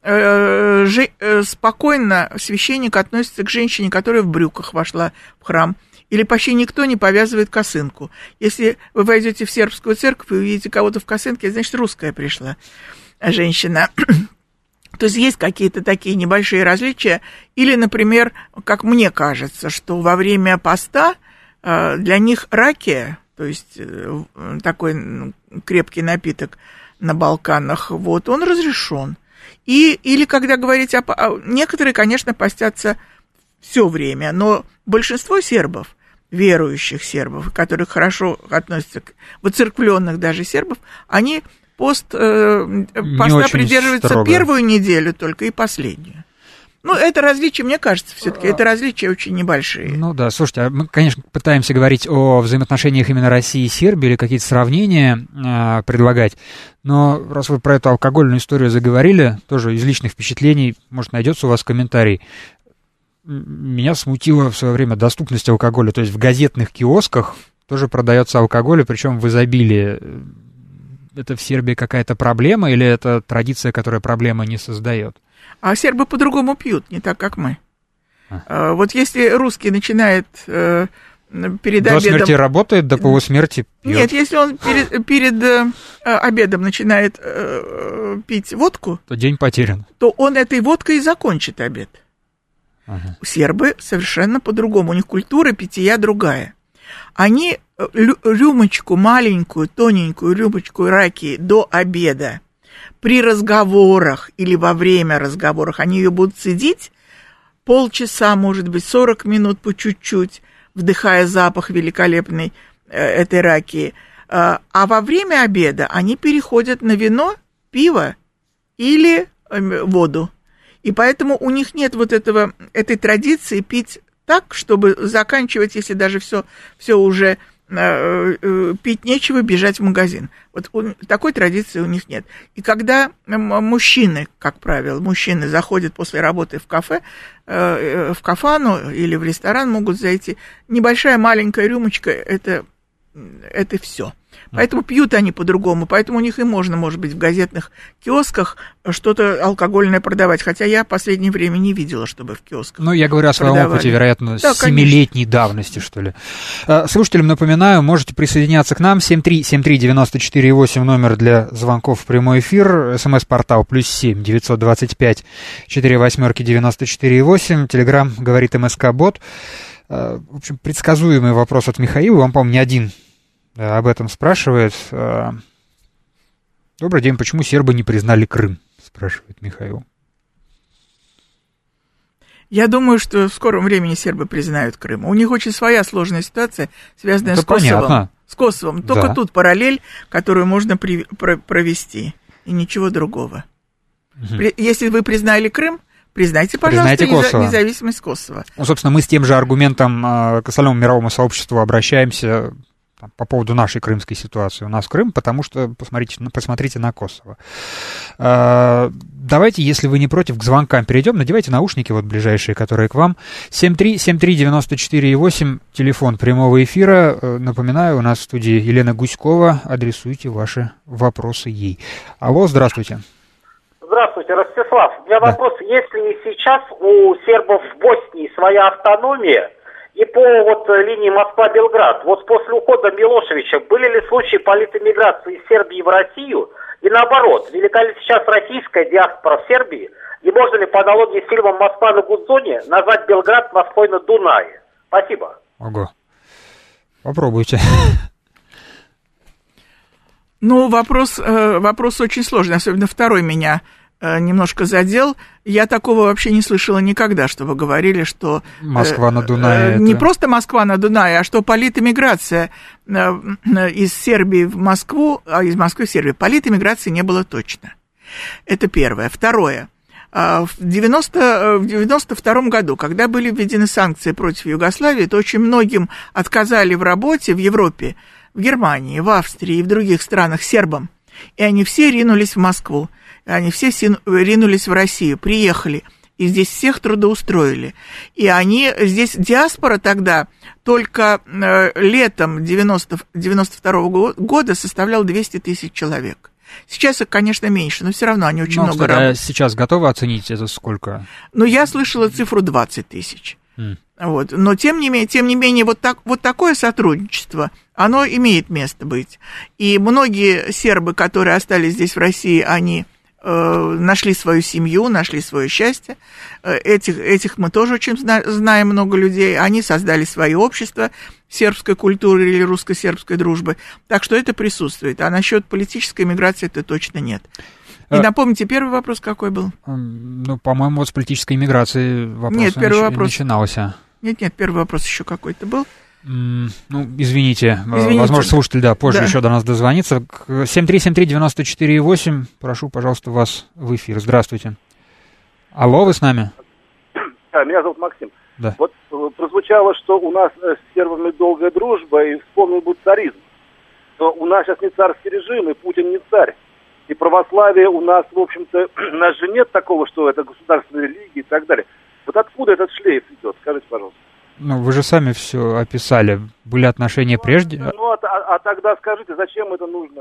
э, же, э, спокойно священник относится к женщине, которая в брюках вошла в храм, или почти никто не повязывает косынку. Если вы войдете в сербскую церковь и увидите кого-то в косынке, значит, русская пришла женщина. То есть есть какие-то такие небольшие различия. Или, например, как мне кажется, что во время поста для них ракия, то есть такой крепкий напиток на Балканах, вот, он разрешен. И, или когда говорить о... Некоторые, конечно, постятся все время, но большинство сербов, верующих сербов, которые хорошо относятся к воцерквленных даже сербов, они пост, э, поста придерживаются строго. Первую неделю только и последнюю. Ну, это различия, мне кажется, все-таки это различия очень небольшие. Ну да, слушайте, мы, конечно, пытаемся говорить о взаимоотношениях именно России и Сербии, или какие-то сравнения э, предлагать, но раз вы про эту алкогольную историю заговорили, тоже из личных впечатлений, может, найдется у вас комментарий. Меня смутила в свое время доступность алкоголя, то есть в газетных киосках тоже продается алкоголь, причем в изобилии. Это в Сербии какая-то проблема или это традиция, которая проблемы не создает? А сербы по-другому пьют, не так, как мы. А. Вот если русский начинает э, перед до обедом... До смерти работает, до полусмерти пьет. Нет, если он перед, перед э, обедом начинает э, пить водку... То день потерян. То он этой водкой и закончит обед. Ага. Сербы совершенно по-другому. У них культура питья другая. Они рю- рюмочку, маленькую, тоненькую рюмочку ракии до обеда при разговорах или во время разговоров, они ее будут цедить полчаса, может быть, сорок минут по чуть-чуть, вдыхая запах великолепной э, этой ракии. А, а во время обеда они переходят на вино, пиво или э, воду. И поэтому у них нет вот этого, этой традиции пить так, чтобы заканчивать, если даже все, все уже э, э, пить нечего, бежать в магазин. Вот у, такой традиции у них нет. И когда мужчины, как правило, мужчины заходят после работы в кафе, э, в кафану или в ресторан, могут зайти, небольшая маленькая рюмочка, это, это все. Поэтому пьют они по-другому, поэтому у них и можно, может быть, в газетных киосках что-то алкогольное продавать, хотя я в последнее время не видела, чтобы в киосках Ну, я говорю о своем продавали. опыте, вероятно, да, семилетней давности, что ли. Слушателям напоминаю, можете присоединяться к нам, семь три семь три девяносто четыре восемь, номер для звонков в прямой эфир, смс-портал плюс семь девятьсот двадцать пять четыре восьмерки девяносто четыре восемь, телеграм говорит МСК-бот. В общем, предсказуемый вопрос от Михаила, он, по-моему, не один об этом спрашивает. Добрый день, почему сербы не признали Крым? Спрашивает Михаил. Я думаю, что в скором времени сербы признают Крым. У них очень своя сложная ситуация, связанная Это с Косовом. понятно. С Косовом. Только Да. тут параллель, которую можно при, про, провести. И ничего другого. Угу. При, если вы признали Крым, признайте, пожалуйста, Признайте Косово. неза, независимость Косово. Ну, собственно, мы с тем же аргументом э, к остальному мировому сообществу обращаемся там, по поводу нашей крымской ситуации. У нас Крым, потому что посмотрите, посмотрите на Косово. Э, давайте, если вы не против, к звонкам перейдем. Надевайте наушники, вот ближайшие, которые к вам. семь три семь три девяносто четыре восемь, телефон прямого эфира. Э, напоминаю, у нас в студии Елена Гуськова. Адресуйте ваши вопросы ей. Алло, здравствуйте. Здравствуйте, Ростислав. У меня Да. вопрос, если сейчас у сербов в Боснии своя автономия, и по вот линии Москва-Белград, вот после ухода Милошевича, были ли случаи политэмиграции из Сербии в Россию? И наоборот, велика ли сейчас российская диаспора в Сербии? И можно ли по аналогии с фильмом «Москва на Гудзоне» назвать Белград Москвой на Дунае? Спасибо. Ого. Попробуйте. Ну, вопрос, э, вопрос очень сложный, особенно второй меня э, немножко задел. Я такого вообще не слышала никогда, чтобы говорили, что... Э, Москва на Дунае. Э, не это... просто Москва на Дунае, а что политэмиграция э, из Сербии в Москву, а из Москвы в Сербию, политэмиграции не было точно. Это первое. Второе. В девяносто, в девяносто втором году, когда были введены санкции против Югославии, то очень многим отказали в работе в Европе, в Германии, в Австрии и в других странах сербам. И они все ринулись в Москву, они все ринулись в Россию, приехали, и здесь всех трудоустроили. И они, здесь диаспора тогда только летом девяносто второго года составляла двести тысяч человек. Сейчас их, конечно, меньше, но все равно они очень ну, много кстати, работают. А сейчас готовы оценить это сколько? Ну, я слышала цифру двадцать тысяч. Mm. Вот. Но, тем не менее, тем не менее вот, так, вот такое сотрудничество, оно имеет место быть. И многие сербы, которые остались здесь в России, они э, нашли свою семью, нашли свое счастье. Этих, этих мы тоже очень зна- знаем много людей. Они создали свое общество сербской культуры или русско-сербской дружбы. Так что это присутствует. А насчет политической миграции это точно нет. И напомните, первый вопрос какой был? Ну, по-моему, вот с политической иммиграцией вопрос Нет, первый нач- вопрос. начинался. Нет-нет, первый вопрос еще какой-то был. Mm, ну, извините. извините. Возможно, слушатель, да, позже да. еще до нас дозвонится. семь три семь три девяносто четыре восемь. Прошу, пожалуйста, вас в эфир. Здравствуйте. Алло, вы с нами? Да, меня зовут Максим. Да. Вот э, прозвучало, что у нас э, с сербами долгая дружба, и вспомнил бы царизм. Но у нас сейчас не царский режим, и Путин не царь. И православие у нас, в общем-то, у нас же нет такого, что это государственная религия и так далее. Вот откуда этот шлейф идет? Скажите, пожалуйста. Ну, вы же сами все описали. Были отношения прежде. Ну, а, а, а тогда скажите, зачем это нужно?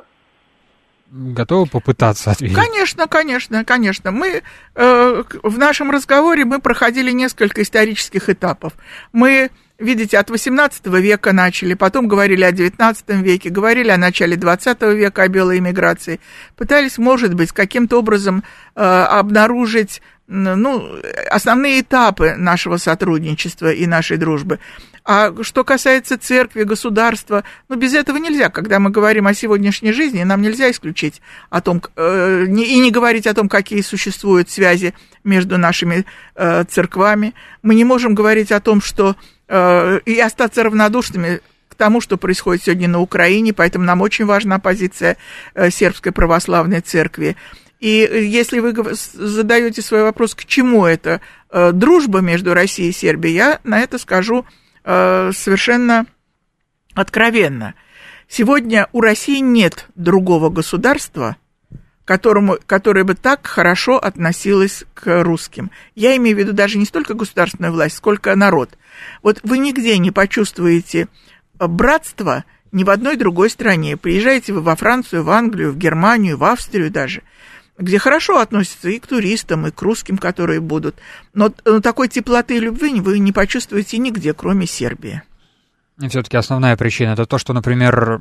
Готовы попытаться ответить? Конечно, конечно, конечно. Мы э, в нашем разговоре мы проходили несколько исторических этапов. Мы, видите, от восемнадцатого века начали, потом говорили о девятнадцатом веке, говорили о начале двадцатого века, о белой эмиграции. Пытались, может быть, каким-то образом э, обнаружить ну, основные этапы нашего сотрудничества и нашей дружбы. А что касается церкви, государства, ну, без этого нельзя. Когда мы говорим о сегодняшней жизни, нам нельзя исключить о том, э, не, и не говорить о том, какие существуют связи между нашими э, церквами. Мы не можем говорить о том, что... Э, и остаться равнодушными к тому, что происходит сегодня на Украине, поэтому нам очень важна позиция э, сербской православной церкви. И если вы задаете свой вопрос, к чему это э, дружба между Россией и Сербией, я на это скажу э, совершенно откровенно. Сегодня у России нет другого государства, которому, которое бы так хорошо относилось к русским. Я имею в виду даже не столько государственную власть, сколько народ. Вот вы нигде не почувствуете братства ни в одной другой стране. Приезжаете вы во Францию, в Англию, в Германию, в Австрию даже, где хорошо относятся и к туристам, и к русским, которые будут. Но, но такой теплоты и любви вы не почувствуете нигде, кроме Сербии. И все-таки основная причина — это то, что, например,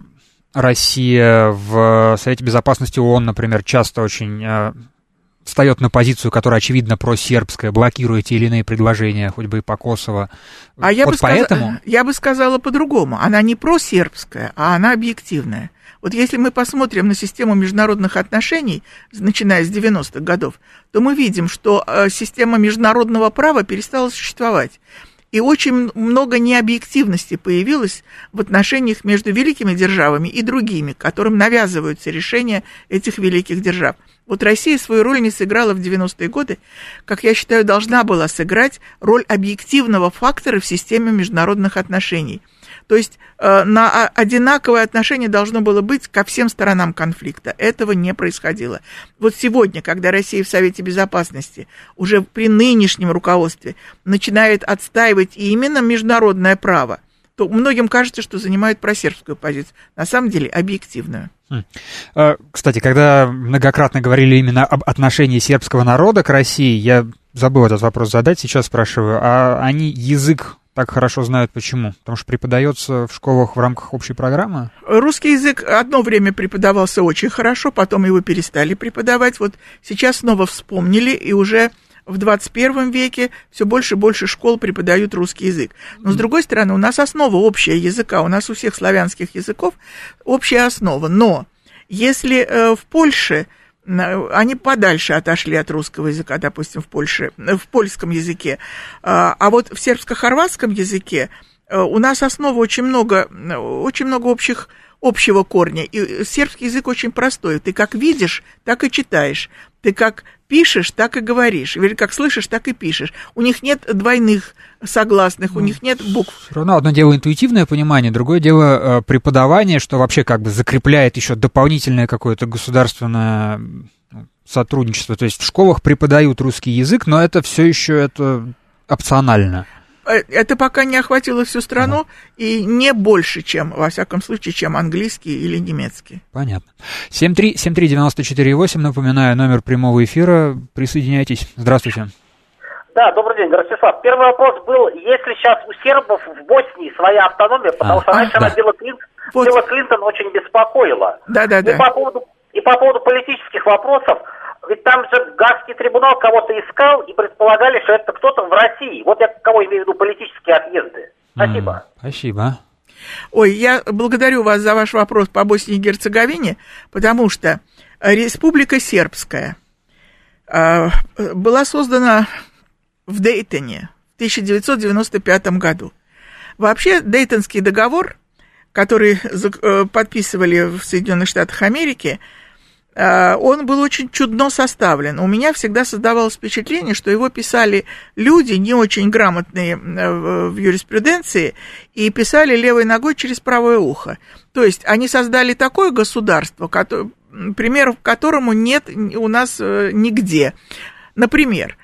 Россия в Совете Безопасности ООН, например, часто очень э, встает на позицию, которая, очевидно, просербская, блокирует те или иные предложения, хоть бы и по Косово. А я, вот бы поэтому... сказ... я бы сказала по-другому. Она не просербская, а она объективная. Вот если мы посмотрим на систему международных отношений, начиная с девяностых годов, то мы видим, что э, система международного права перестала существовать. И очень много необъективности появилось в отношениях между великими державами и другими, которым навязываются решения этих великих держав. Вот Россия свою роль не сыграла в девяностые годы, как я считаю, должна была сыграть роль объективного фактора в системе международных отношений. То есть э, на одинаковое отношение должно было быть ко всем сторонам конфликта. Этого не происходило. Вот сегодня, когда Россия в Совете Безопасности уже при нынешнем руководстве начинает отстаивать именно международное право, то многим кажется, что занимает просербскую позицию. На самом деле объективную. Кстати, когда многократно говорили именно об отношении сербского народа к России, я забыл этот вопрос задать, сейчас спрашиваю, а они язык так хорошо знают почему? Потому что преподается в школах в рамках общей программы? Русский язык одно время преподавался очень хорошо, потом его перестали преподавать. Вот сейчас снова вспомнили, и уже в двадцать первом веке все больше и больше школ преподают русский язык. Но, с другой стороны, у нас основа общая языка, у нас у всех славянских языков общая основа. Но если э, в Польше они подальше отошли от русского языка, допустим, в Польше, в польском языке. А вот в сербско-хорватском языке у нас основа очень много, очень много общих, общего корня. И сербский язык очень простой. Ты как видишь, так и читаешь. Ты как пишешь, так и говоришь. Или как слышишь, так и пишешь. У них нет двойных согласных, у них нет букв. Все равно одно дело интуитивное понимание, другое дело преподавание, что вообще как бы закрепляет еще дополнительное какое-то государственное сотрудничество. То есть в школах преподают русский язык, но это все еще это опционально. Это пока не охватило всю страну, ага. И не больше, чем, во всяком случае, чем английский или немецкий. Понятно. семь три семь три девяносто четыре восемь, напоминаю, номер прямого эфира. Присоединяйтесь. Здравствуйте. Да, добрый день, Ростислав. Первый вопрос был, есть ли сейчас у сербов в Боснии своя автономия, потому а, что раньше а, она да. Билла Клинтон, вот. Билла Клинтон очень беспокоила. Да, да, да. И по поводу, и по поводу политических вопросов, ведь там же Гаагский трибунал кого-то искал и предполагали, что это кто-то в России. Вот я кого имею в виду политические отъезды. Спасибо. Mm, спасибо. Ой, я благодарю вас за ваш вопрос по Боснии и Герцеговине, потому что Республика Сербская э, была создана в Дейтоне в тысяча девятьсот девяносто пятом году. Вообще, Дейтонский договор, который э, подписывали в Соединенных Штатах Америки, он был очень чудно составлен. У меня всегда создавалось впечатление, что его писали люди, не очень грамотные в юриспруденции, и писали левой ногой через правое ухо. То есть они создали такое государство, примеров которому нет у нас нигде. Например,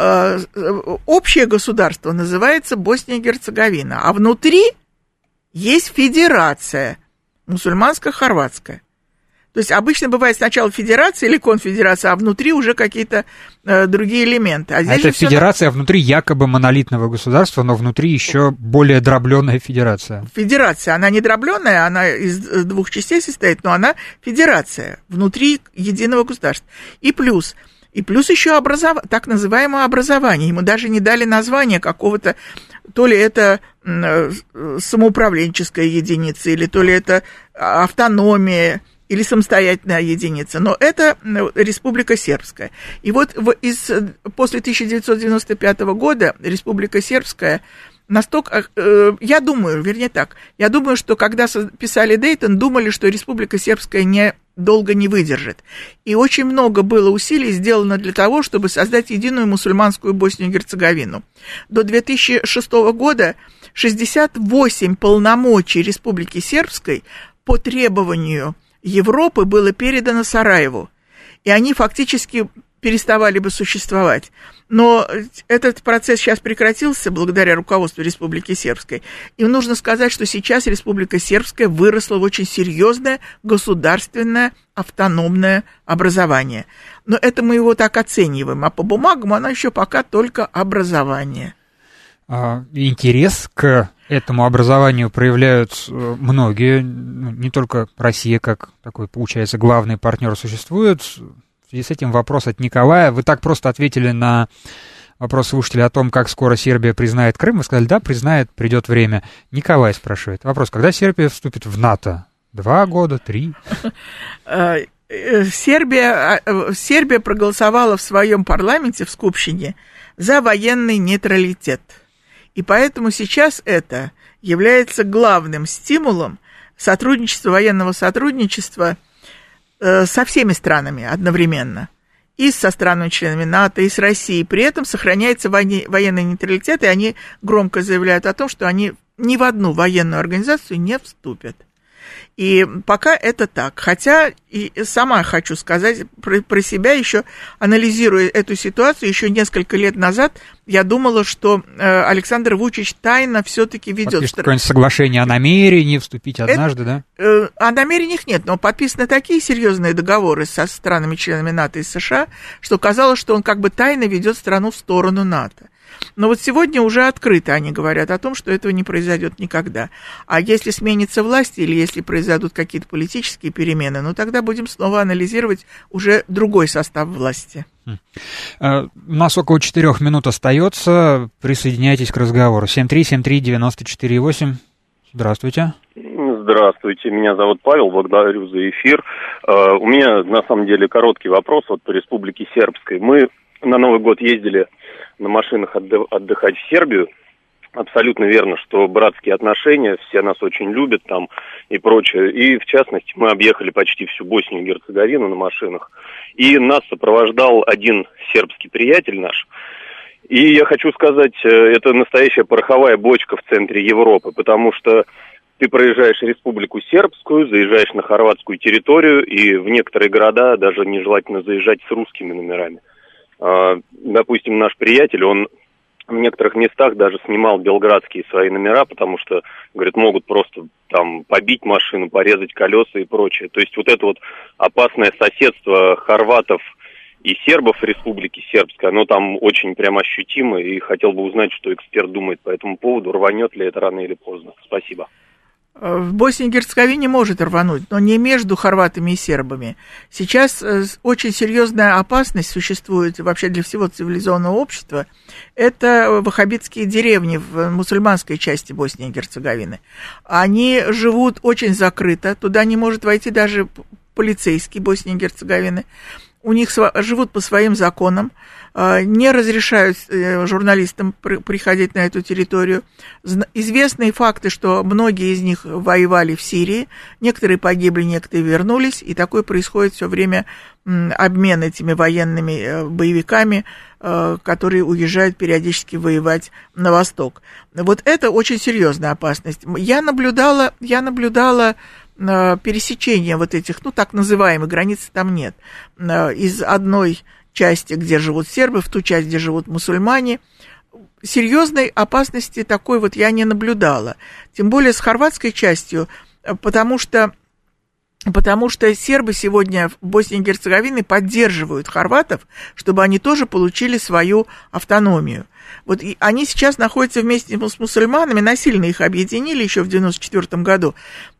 общее государство называется Босния и Герцеговина, а внутри есть федерация мусульманско-хорватская. То есть обычно бывает сначала федерация или конфедерация, а внутри уже какие-то э, другие элементы. А здесь а это федерация, на... внутри якобы монолитного государства, но внутри еще более дробленная федерация. Федерация, она не дробленная, она из двух частей состоит, но она федерация внутри единого государства. И плюс, и плюс еще образов... так называемое образование. Ему даже не дали название какого-то, то ли это самоуправленческая единица, или то ли это автономия, или самостоятельная единица, но это Республика Сербская. И вот в, из, после тысяча девятьсот девяносто пятого года Республика Сербская настолько, э, я думаю, вернее так, я думаю, что когда писали Дейтон, думали, что Республика Сербская не, долго не выдержит. И очень много было усилий сделано для того, чтобы создать единую мусульманскую Боснию и Герцеговину. До две тысячи шестого года шестьдесят восемь полномочий Республики Сербской по требованию Европы было передано Сараеву. И они фактически переставали бы существовать. Но этот процесс сейчас прекратился благодаря руководству Республики Сербской. И нужно сказать, что сейчас Республика Сербская выросла в очень серьезное государственное автономное образование. Но это мы его так оцениваем. А по бумагам оно еще пока только образование. Интерес к этому образованию проявляют многие. Не только Россия, как такой, получается, главный партнер существует. В связи с этим вопрос от Николая. Вы так просто ответили на вопрос слушателя о том, как скоро Сербия признает Крым. Вы сказали, да, признает, придет время. Николай спрашивает. Вопрос, когда Сербия вступит в НАТО? Два года, три? Сербия, Сербия проголосовала в своем парламенте, в Скупщине, за военный нейтралитет. И поэтому сейчас это является главным стимулом сотрудничества, военного сотрудничества со всеми странами одновременно. И со странами-членами НАТО, и с Россией. При этом сохраняется военный нейтралитет, и они громко заявляют о том, что они ни в одну военную организацию не вступят. И пока это так. Хотя и сама хочу сказать про, про себя, еще анализируя эту ситуацию, еще несколько лет назад я думала, что э, Александр Вучич тайно все-таки ведет... Подпишет какое-нибудь соглашение о намерении вступить однажды, это, да? Э, о намерениях нет, но подписаны такие серьезные договоры со странами-членами НАТО и США, что казалось, что он как бы тайно ведет страну в сторону НАТО. Но вот сегодня уже открыто они говорят о том, что этого не произойдет никогда. А если сменится власть или если произойдут какие-то политические перемены, ну тогда будем снова анализировать уже другой состав власти. У нас около четырех минут остается. Присоединяйтесь к разговору. семь три семь три девяносто четыре восемь. Здравствуйте. Здравствуйте, меня зовут Павел, благодарю за эфир. У меня на самом деле короткий вопрос вот по Республике Сербской. Мы на Новый год ездили на машинах отдыхать в Сербию. Абсолютно верно, что братские отношения, все нас очень любят там и прочее. И, в частности, мы объехали почти всю Боснию и Герцеговину на машинах. И нас сопровождал один сербский приятель наш. И я хочу сказать, это настоящая пороховая бочка в центре Европы, потому что ты проезжаешь Республику Сербскую, заезжаешь на хорватскую территорию, и в некоторые города даже нежелательно заезжать с русскими номерами. Допустим, наш приятель, он в некоторых местах даже снимал белградские свои номера, потому что, говорит, могут просто там побить машину, порезать колеса и прочее. То есть вот это вот опасное соседство хорватов и сербов в Республике Сербской, оно там очень прям ощутимо, и хотел бы узнать, что эксперт думает по этому поводу, рванет ли это рано или поздно. Спасибо. В Боснии и Герцеговине может рвануть, но не между хорватами и сербами. Сейчас очень серьезная опасность существует вообще для всего цивилизованного общества. Это ваххабитские деревни в мусульманской части Боснии и Герцеговины. Они живут очень закрыто, туда не может войти даже полицейский Боснии и Герцеговины. У них живут по своим законам, не разрешают журналистам приходить на эту территорию. Известные факты, что многие из них воевали в Сирии, некоторые погибли, некоторые вернулись, и такое происходит все время обмен этими военными боевиками, которые уезжают периодически воевать на восток. Вот это очень серьезная опасность. Я наблюдала, я наблюдала пересечение вот этих, ну, так называемых, границ там нет, из одной части, где живут сербы, в ту часть, где живут мусульмане. Серьезной опасности такой вот я не наблюдала. Тем более с хорватской частью, потому что Потому что сербы сегодня в Боснии и Герцеговине поддерживают хорватов, чтобы они тоже получили свою автономию. Вот и они сейчас находятся вместе с мусульманами, насильно их объединили еще в девяносто четвёртом году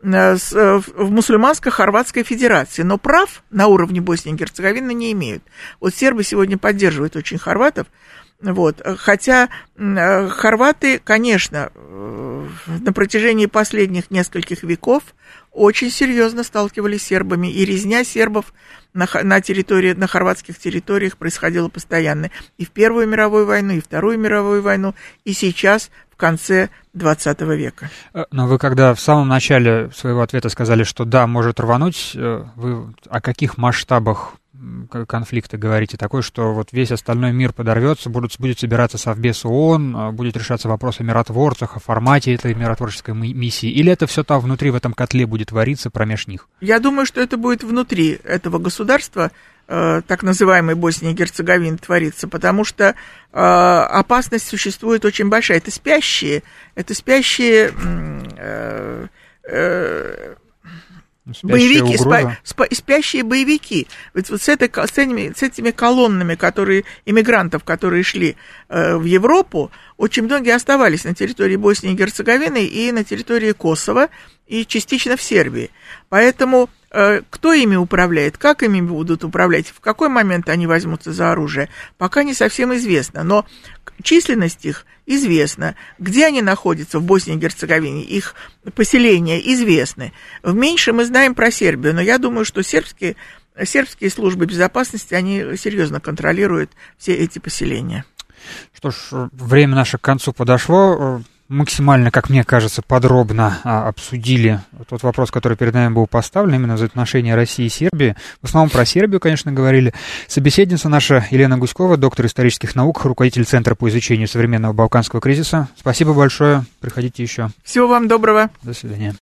в мусульманско-хорватской федерации, но прав на уровне Боснии и Герцеговины не имеют. Вот сербы сегодня поддерживают очень хорватов, Вот. Хотя хорваты, конечно, на протяжении последних нескольких веков очень серьезно сталкивались с сербами, и резня сербов на, на, территории, на хорватских территориях происходила постоянно. И в Первую мировую войну, и в Вторую мировую войну, и сейчас, в конце двадцатого века. Но вы когда в самом начале своего ответа сказали, что да, может рвануть, вы о каких масштабах конфликта говорите? Такой, что вот весь остальной мир подорвется, будут, будет собираться Совбез ООН, будет решаться вопрос о миротворцах, о формате этой миротворческой миссии, или это все там внутри в этом котле будет вариться промеж них? Я думаю, что это будет внутри этого государства, э, так называемой Боснии и Герцеговины, творится, потому что э, опасность существует очень большая. Это спящие, это спящие... Э, э, боевики, спа, спа, спящие боевики. Ведь вот с, этой, с, этими, с этими колоннами, которые, иммигрантов, которые шли э, в Европу, очень многие оставались на территории Боснии и Герцеговины и на территории Косово, и частично в Сербии. Поэтому э, кто ими управляет, как ими будут управлять, в какой момент они возьмутся за оружие, пока не совсем известно. Но численность их известна. Где они находятся в Боснии и Герцеговине, их поселения известны. В меньшем мы знаем про Сербию, но я думаю, что сербские, сербские службы безопасности, они серьезно контролируют все эти поселения. Что ж, время наше к концу подошло. Максимально, как мне кажется, подробно а, обсудили тот вопрос, который перед нами был поставлен, именно за отношения России и Сербии. В основном про Сербию, конечно, говорили. Собеседница наша Елена Гуськова, доктор исторических наук, руководитель Центра по изучению современного балканского кризиса. Спасибо большое. Приходите еще. Всего вам доброго. До свидания.